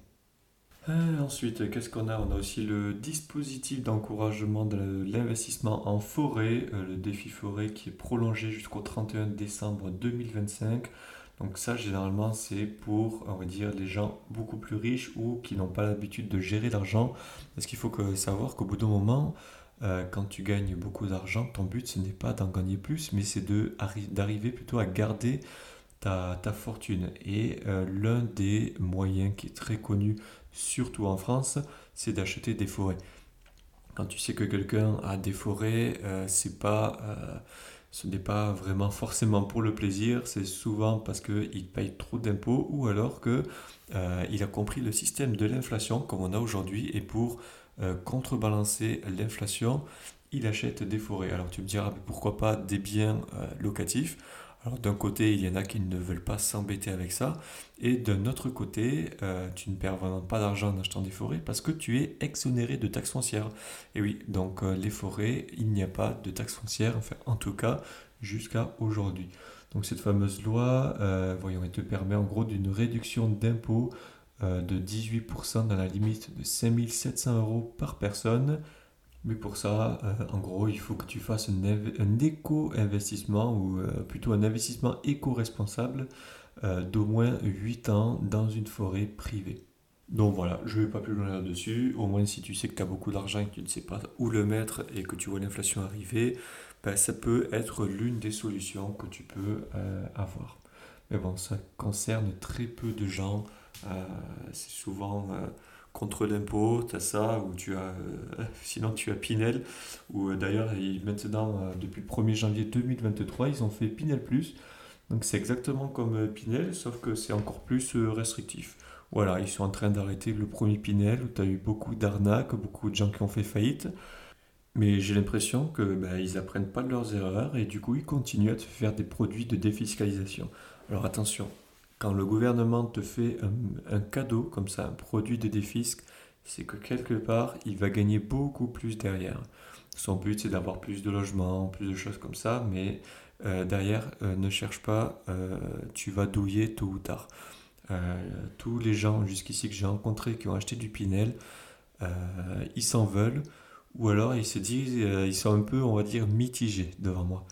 Euh, ensuite, qu'est-ce qu'on a? On a aussi le dispositif d'encouragement de l'investissement en forêt, euh, le défi forêt qui est prolongé jusqu'au trente et un décembre deux mille vingt-cinq. Donc ça, généralement, c'est pour, on va dire, les gens beaucoup plus riches ou qui n'ont pas l'habitude de gérer l'argent. Parce qu'il faut que, savoir qu'au bout d'un moment, euh, quand tu gagnes beaucoup d'argent, ton but, ce n'est pas d'en gagner plus, mais c'est de, d'arriver plutôt à garder ta, ta fortune. Et euh, l'un des moyens qui est très connu, surtout en France, c'est d'acheter des forêts. Quand tu sais que quelqu'un a des forêts, euh, c'est pas, euh, ce n'est pas vraiment forcément pour le plaisir, c'est souvent parce qu'il paye trop d'impôts ou alors qu'il euh, a compris le système de l'inflation comme on a aujourd'hui et pour euh, contrebalancer l'inflation, il achète des forêts. Alors tu me diras, mais pourquoi pas des biens euh, locatifs? Alors d'un côté, il y en a qui ne veulent pas s'embêter avec ça, et d'un autre côté, euh, tu ne perds vraiment pas d'argent en achetant des forêts parce que tu es exonéré de taxes foncières. Et oui, donc euh, les forêts, il n'y a pas de taxes foncières, enfin en tout cas jusqu'à aujourd'hui. Donc cette fameuse loi, euh, voyons, elle te permet en gros d'une réduction d'impôt euh, de dix-huit pour cent dans la limite de cinq mille sept cents euros par personne. Mais pour ça, euh, en gros, il faut que tu fasses un, inv- un éco-investissement ou euh, plutôt un investissement éco-responsable euh, d'au moins huit ans dans une forêt privée. Donc voilà, je ne vais pas plus loin là-dessus. Au moins, si tu sais que tu as beaucoup d'argent et que tu ne sais pas où le mettre et que tu vois l'inflation arriver, ben, ça peut être l'une des solutions que tu peux euh, avoir. Mais bon, ça concerne très peu de gens. Euh, c'est souvent... Euh, contre l'impôt, tu as ça, ou tu as, euh, sinon tu as Pinel, où euh, d'ailleurs ils, maintenant, euh, depuis le premier janvier deux mille vingt-trois, ils ont fait Pinel Plus, donc c'est exactement comme euh, Pinel, sauf que c'est encore plus euh, restrictif. Voilà, ils sont en train d'arrêter le premier Pinel, où tu as eu beaucoup d'arnaques, beaucoup de gens qui ont fait faillite, mais j'ai l'impression que bah, ils apprennent pas de leurs erreurs, et du coup ils continuent à te faire des produits de défiscalisation. Alors attention, quand le gouvernement te fait un, un cadeau, comme ça, un produit de défisc, c'est que quelque part, il va gagner beaucoup plus derrière. Son but, c'est d'avoir plus de logements, plus de choses comme ça, mais euh, derrière, euh, ne cherche pas, euh, tu vas douiller tôt ou tard. Euh, tous les gens jusqu'ici que j'ai rencontrés qui ont acheté du Pinel, euh, ils s'en veulent, ou alors ils se disent, euh, ils sont un peu, on va dire, mitigés devant moi.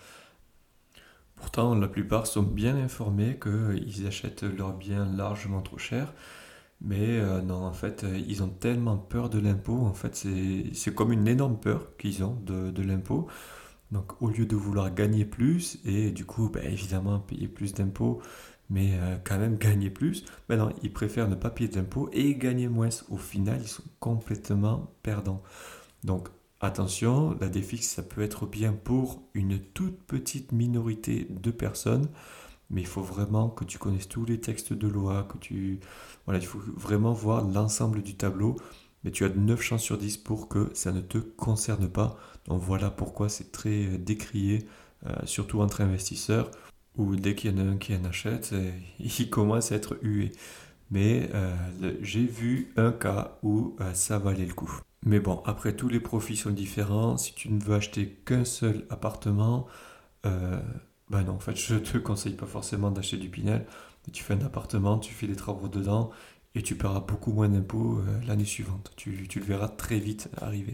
Pourtant, la plupart sont bien informés qu'ils achètent leurs biens largement trop cher. Mais euh, non, en fait, euh, ils ont tellement peur de l'impôt. En fait, c'est, c'est comme une énorme peur qu'ils ont de, de l'impôt. Donc, au lieu de vouloir gagner plus, et du coup, ben, évidemment, payer plus d'impôts, mais euh, quand même gagner plus, ben non, ils préfèrent ne pas payer d'impôts et gagner moins. Au final, ils sont complètement perdants. Donc, attention, la défisc, ça peut être bien pour une toute petite minorité de personnes, mais il faut vraiment que tu connaisses tous les textes de loi, que tu... Voilà, il faut vraiment voir l'ensemble du tableau, mais tu as neuf chances sur dix pour que ça ne te concerne pas. Donc voilà pourquoi c'est très décrié, euh, surtout entre investisseurs, où dès qu'il y en a un qui en achète, il commence à être hué. Mais euh, j'ai vu un cas où euh, ça valait le coup. Mais bon, après tous les profils sont différents. Si tu ne veux acheter qu'un seul appartement, euh, ben non, en fait, je te conseille pas forcément d'acheter du Pinel. Mais tu fais un appartement, tu fais les travaux dedans et tu paieras beaucoup moins d'impôts euh, l'année suivante. Tu, tu le verras très vite arriver.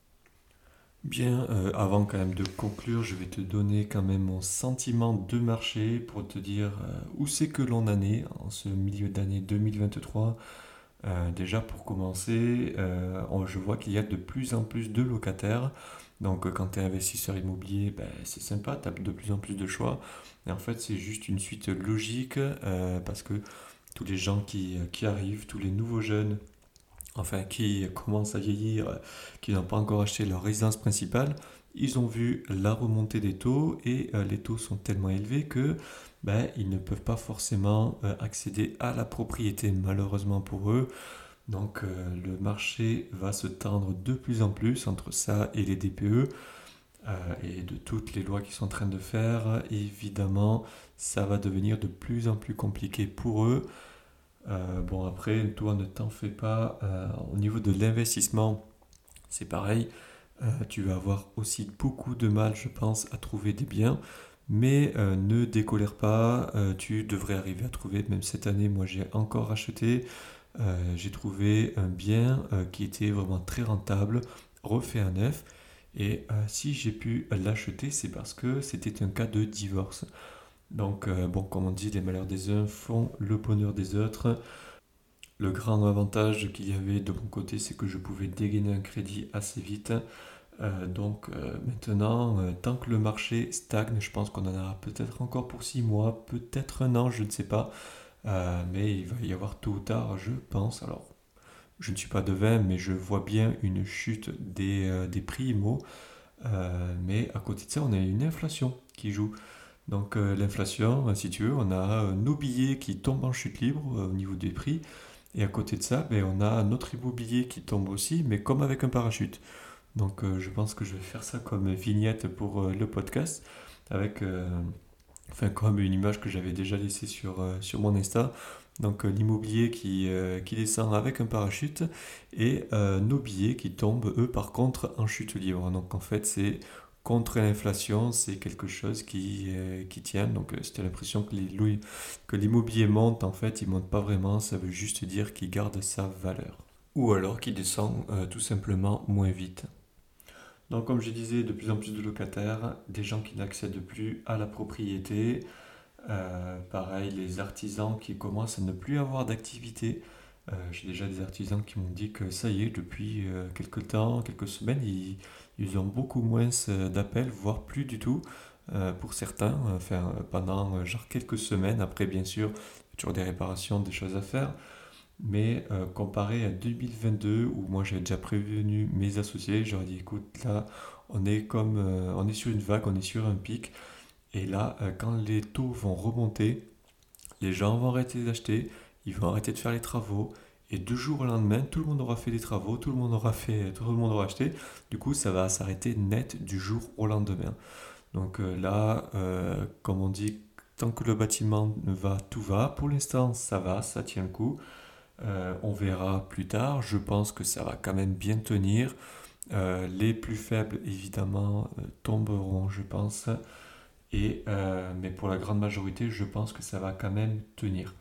Bien, euh, avant quand même de conclure, je vais te donner quand même mon sentiment de marché pour te dire euh, où c'est que l'on en est en ce milieu d'année deux mille vingt-trois. Euh, déjà pour commencer, euh, on- je vois qu'il y a de plus en plus de locataires. Donc euh, quand tu es investisseur immobilier, ben, c'est sympa, tu as de plus en plus de choix. Et en fait, c'est juste une suite logique euh, parce que tous les gens qui, qui arrivent, tous les nouveaux jeunes, enfin qui commencent à vieillir, euh, qui n'ont pas encore acheté leur résidence principale, ils ont vu la remontée des taux et euh, les taux sont tellement élevés que ben, ils ne peuvent pas forcément euh, accéder à la propriété, malheureusement pour eux. Donc euh, le marché va se tendre de plus en plus entre ça et les D P E euh, et de toutes les lois qu'ils sont en train de faire. Évidemment, ça va devenir de plus en plus compliqué pour eux. Euh, bon après, toi ne t'en fais pas. Euh, au niveau de l'investissement, c'est pareil. Euh, tu vas avoir aussi beaucoup de mal, je pense, à trouver des biens. Mais euh, ne décolère pas, euh, tu devrais arriver à trouver, même cette année, moi j'ai encore acheté. Euh, j'ai trouvé un bien euh, qui était vraiment très rentable, refait à neuf. Et euh, si j'ai pu l'acheter, c'est parce que c'était un cas de divorce. Donc, euh, bon, comme on dit, les malheurs des uns font le bonheur des autres. Le grand avantage qu'il y avait de mon côté, c'est que je pouvais dégainer un crédit assez vite. Euh, donc euh, maintenant, euh, tant que le marché stagne, je pense qu'on en aura peut-être encore pour six mois, peut-être un an, je ne sais pas. Euh, mais il va y avoir tôt ou tard, je pense. Alors, je ne suis pas devin, mais je vois bien une chute des, euh, des prix immo. Euh, mais à côté de ça, on a une inflation qui joue. Donc, euh, l'inflation, si tu veux, on a euh, nos billets qui tombent en chute libre euh, au niveau des prix. Et à côté de ça, ben, on a notre immobilier qui tombe aussi, mais comme avec un parachute. Donc, euh, je pense que je vais faire ça comme vignette pour euh, le podcast, avec. Euh, Enfin, comme une image que j'avais déjà laissée sur, euh, sur mon Insta. Donc, euh, l'immobilier qui, euh, qui descend avec un parachute et euh, nos billets qui tombent, eux, par contre, en chute libre. Donc, en fait, c'est contre l'inflation, c'est quelque chose qui, euh, qui tient. Donc, euh, c'était l'impression que, les louis, que l'immobilier monte. En fait, il ne monte pas vraiment. Ça veut juste dire qu'il garde sa valeur. Ou alors qu'il descend euh, tout simplement moins vite. Donc comme je disais, de plus en plus de locataires, des gens qui n'accèdent plus à la propriété, euh, pareil, les artisans qui commencent à ne plus avoir d'activité. Euh, j'ai déjà des artisans qui m'ont dit que ça y est, depuis euh, quelques temps, quelques semaines, ils, ils ont beaucoup moins d'appels, voire plus du tout, euh, pour certains, enfin pendant euh, genre quelques semaines. Après, bien sûr, il y a toujours des réparations, des choses à faire. Mais euh, comparé à deux mille vingt-deux, où moi j'avais déjà prévenu mes associés, j'aurais dit écoute, là on est comme euh, on est sur une vague, on est sur un pic, et là euh, quand les taux vont remonter, les gens vont arrêter d'acheter, ils vont arrêter de faire les travaux, et deux jours au lendemain, tout le monde aura fait des travaux, tout le monde aura fait, tout le monde aura acheté, du coup ça va s'arrêter net du jour au lendemain. Donc euh, là, euh, comme on dit, tant que le bâtiment va, tout va, pour l'instant ça va, ça tient le coup. Euh, on verra plus tard, je pense que ça va quand même bien tenir. Euh, les plus faibles, évidemment, euh, tomberont, je pense. Et, euh, mais pour la grande majorité, je pense que ça va quand même tenir.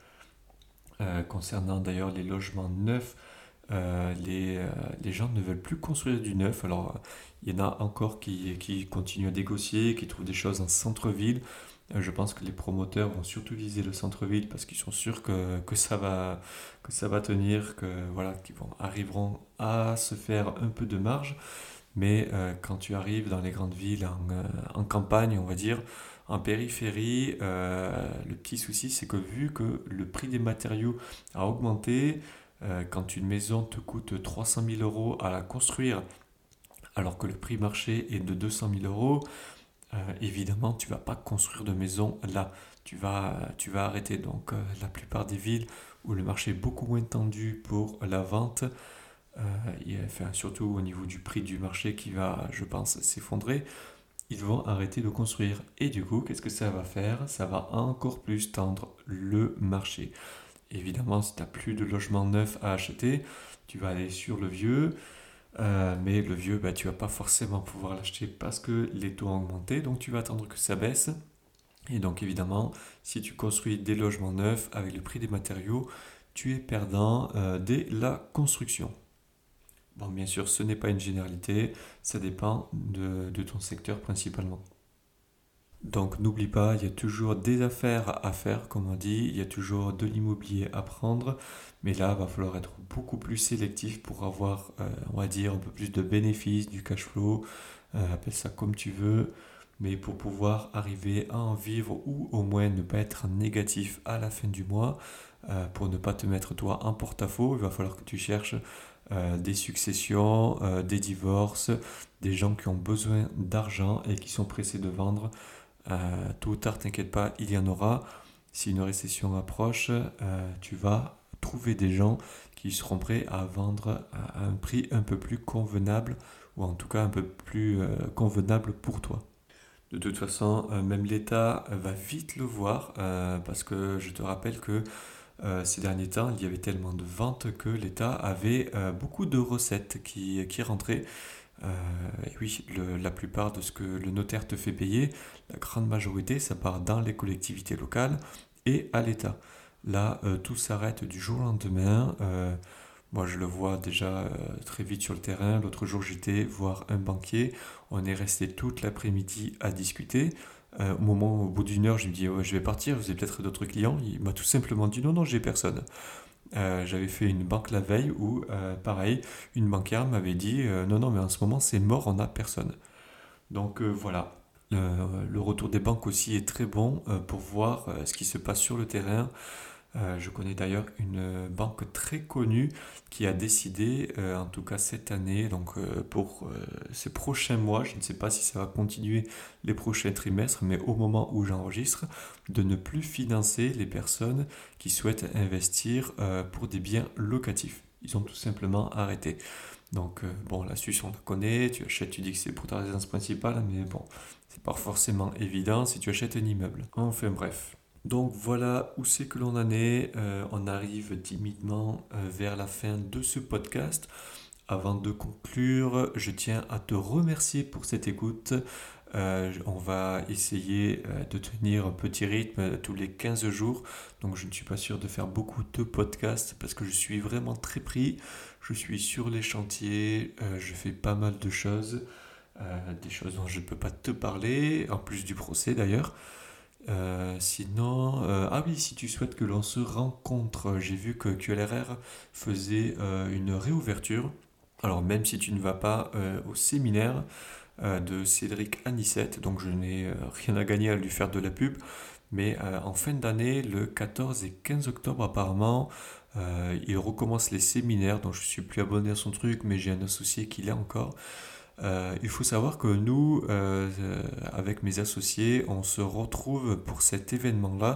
Euh, concernant d'ailleurs les logements neufs, euh, les, euh, les gens ne veulent plus construire du neuf. Alors, il y en a encore qui, qui continuent à négocier, qui trouvent des choses en centre-ville. Je pense que les promoteurs vont surtout viser le centre-ville parce qu'ils sont sûrs que, que, ça va, que ça va tenir, que voilà, qu'ils vont, arriveront à se faire un peu de marge. Mais euh, quand tu arrives dans les grandes villes, en, euh, en campagne, on va dire, en périphérie, euh, le petit souci, c'est que vu que le prix des matériaux a augmenté, euh, quand une maison te coûte trois cent mille euros à la construire, alors que le prix marché est de deux cent mille euros, Euh, évidemment, tu vas pas construire de maison là. Tu vas, tu vas arrêter. Donc, euh, la plupart des villes où le marché est beaucoup moins tendu pour la vente, euh, et, enfin, surtout au niveau du prix du marché qui va, je pense, s'effondrer, ils vont arrêter de construire. Et du coup, qu'est-ce que ça va faire? Ça va encore plus tendre le marché. Évidemment, si tu n'as plus de logement neuf à acheter, tu vas aller sur le vieux. Euh, mais le vieux, bah, tu vas pas forcément pouvoir l'acheter parce que les taux ont augmenté, donc tu vas attendre que ça baisse. Et donc évidemment, si tu construis des logements neufs avec le prix des matériaux, tu es perdant euh, dès la construction. Bon, bien sûr, ce n'est pas une généralité, ça dépend de, de ton secteur principalement. Donc n'oublie pas, il y a toujours des affaires à faire, comme on dit, il y a toujours de l'immobilier à prendre, mais là, il va falloir être beaucoup plus sélectif pour avoir, euh, on va dire, un peu plus de bénéfices, du cash flow, euh, appelle ça comme tu veux, mais pour pouvoir arriver à en vivre ou au moins ne pas être négatif à la fin du mois, euh, pour ne pas te mettre toi en porte-à-faux, il va falloir que tu cherches euh, des successions, euh, des divorces, des gens qui ont besoin d'argent et qui sont pressés de vendre. Euh, tôt ou tard, t'inquiète pas, il y en aura. Si une récession approche, euh, tu vas trouver des gens qui seront prêts à vendre à un prix un peu plus convenable, ou en tout cas un peu plus euh, convenable pour toi. De toute façon, euh, même l'État va vite le voir, euh, parce que je te rappelle que euh, ces derniers temps, il y avait tellement de ventes que l'État avait euh, beaucoup de recettes qui, qui rentraient. Euh, et oui, le- la plupart de ce que le notaire te fait payer, la grande majorité, ça part dans les collectivités locales et à l'État. Là, euh, tout s'arrête du jour au lendemain. Euh, moi, je le vois déjà euh, très vite sur le terrain. L'autre jour, j'étais voir un banquier. On est resté toute l'après-midi à discuter. Euh, au moment, au bout d'une heure, je me dis, ouais, je vais partir, vous avez peut-être d'autres clients. Il m'a tout simplement dit, non, non, j'ai personne. Euh, j'avais fait une banque la veille où, euh, pareil, une banquière m'avait dit, euh, non, non, mais en ce moment, c'est mort, on n'a personne. Donc euh, voilà. Euh, le retour des banques aussi est très bon euh, pour voir euh, ce qui se passe sur le terrain. Euh, je connais d'ailleurs une euh, banque très connue qui a décidé, euh, en tout cas cette année, donc euh, pour euh, ces prochains mois, je ne sais pas si ça va continuer les prochains trimestres, mais au moment où j'enregistre, de ne plus financer les personnes qui souhaitent investir euh, pour des biens locatifs. Ils ont tout simplement arrêté. Donc euh, bon, l'astuce on la connaît, tu achètes, tu dis que c'est pour ta résidence principale, mais bon, c'est pas forcément évident si tu achètes un immeuble. Enfin bref. Donc voilà où c'est que l'on en est. Euh, on arrive timidement euh, vers la fin de ce podcast. Avant de conclure, je tiens à te remercier pour cette écoute. Euh, on va essayer euh, de tenir un petit rythme euh, tous les quinze jours. Donc je ne suis pas sûr de faire beaucoup de podcasts parce que je suis vraiment très pris. Je suis sur les chantiers, euh, je fais pas mal de choses, euh, des choses dont je ne peux pas te parler, en plus du procès d'ailleurs. Euh, sinon, euh, ah oui, si tu souhaites que l'on se rencontre, j'ai vu que Q L R R faisait euh, une réouverture. Alors même si tu ne vas pas euh, au séminaire euh, de Cédric Anissette, donc je n'ai euh, rien à gagner à lui faire de la pub, mais euh, en fin d'année, le quatorze et quinze octobre apparemment, euh, il recommence les séminaires, donc je ne suis plus abonné à son truc, mais j'ai un associé qui l'est encore. Euh, il faut savoir que nous, euh, euh, avec mes associés, on se retrouve pour cet événement-là.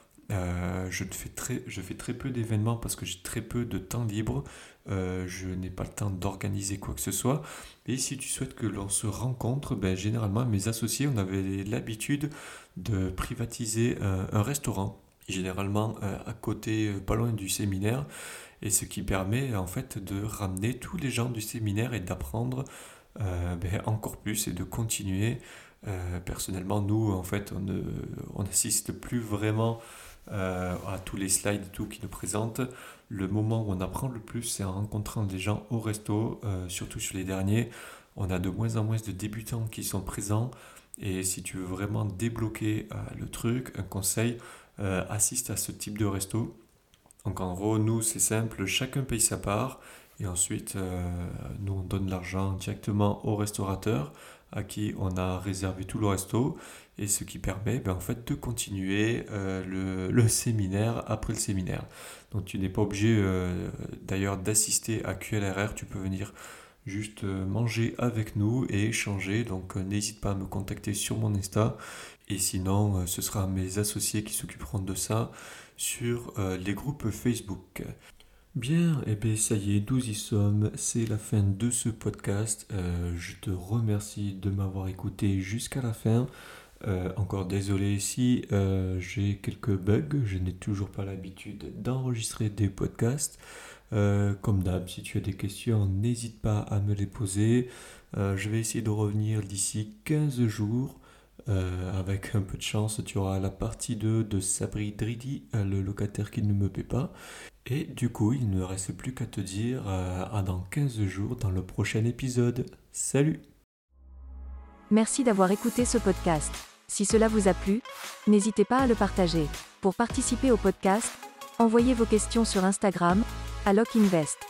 Euh, je, fais très, je fais très peu d'événements parce que j'ai très peu de temps libre. Euh, je n'ai pas le temps d'organiser quoi que ce soit. Et si tu souhaites que l'on se rencontre, ben, généralement, mes associés, on avait l'habitude de privatiser un, un restaurant, généralement euh, à côté, euh, pas loin du séminaire. Et ce qui permet en fait de ramener tous les gens du séminaire et d'apprendre euh, ben, encore plus et de continuer. Euh, personnellement, nous, en fait, on ne, on n'assiste plus vraiment euh, à tous les slides et tout qui nous présentent. Le moment où on apprend le plus, c'est en rencontrant des gens au resto, euh, surtout sur les derniers. On a de moins en moins de débutants qui sont présents. Et si tu veux vraiment débloquer euh, le truc, un conseil, euh, assiste à ce type de resto. Donc en gros, nous, c'est simple, chacun paye sa part. Et ensuite, euh, nous, on donne l'argent directement au restaurateur à qui on a réservé tout le resto. Et ce qui permet ben, en fait, de continuer euh, le, le séminaire après le séminaire. Donc tu n'es pas obligé euh, d'ailleurs d'assister à Q L R R. Tu peux venir juste euh, manger avec nous et échanger. Donc euh, n'hésite pas à me contacter sur mon Insta. Et sinon, euh, ce sera mes associés qui s'occuperont de ça sur euh, les groupes Facebook. Bien, et bien ça y est, nous y sommes, c'est la fin de ce podcast. Euh, je te remercie de m'avoir écouté jusqu'à la fin. Euh, encore désolé si euh, j'ai quelques bugs, je n'ai toujours pas l'habitude d'enregistrer des podcasts. Euh, comme d'hab, si tu as des questions, n'hésite pas à me les poser. Euh, je vais essayer de revenir d'ici quinze jours. Euh, avec un peu de chance, tu auras la partie deux de Sabri Dridi, le locataire qui ne me paie pas. Et du coup, il ne reste plus qu'à te dire euh, à dans quinze jours dans le prochain épisode. Salut! Merci d'avoir écouté ce podcast. Si cela vous a plu, n'hésitez pas à le partager. Pour participer au podcast, envoyez vos questions sur Instagram, à LocInvest.